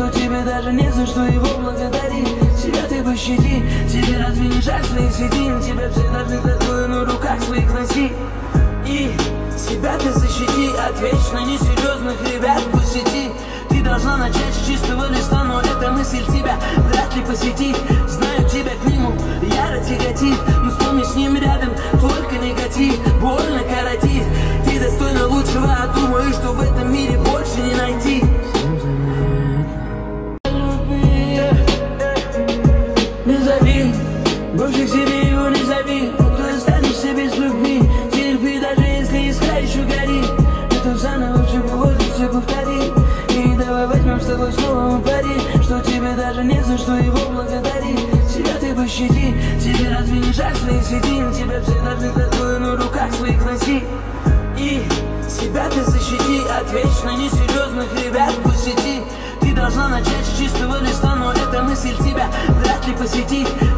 что тебе даже не за что его благодарить. Себя ты пощади, тебе разве не жаль своих седин? Тебя все должны такое на руках своих носить. И себя ты защити от вечно несерьезных ребят по сети. Ты должна начать с чистого листа, но эта мысль тебя вряд ли посетит. Знаю, тебя к нему яро тяготит, но вспомни, с ним рядом только негатив. Больно коротит, ты достойна лучшего, а думаю, что в этом мире больше не найти. Не зови, больше к себе его не зови. Ты останешься без любви. Терпи, даже если искра еще горит. Это заново все будет, все повтори. И давай возьмем с тобой снова пари, что тебе даже не за что его благодарить. Себя ты пощади, тебе разве не жаль своих седин? Тебя все должны такое на руках своих носить. И себя ты защити от вечно несерьезных ребят по сети. Ты должна начать с чистого листа, но эта мысль тебя вряд ли посетит.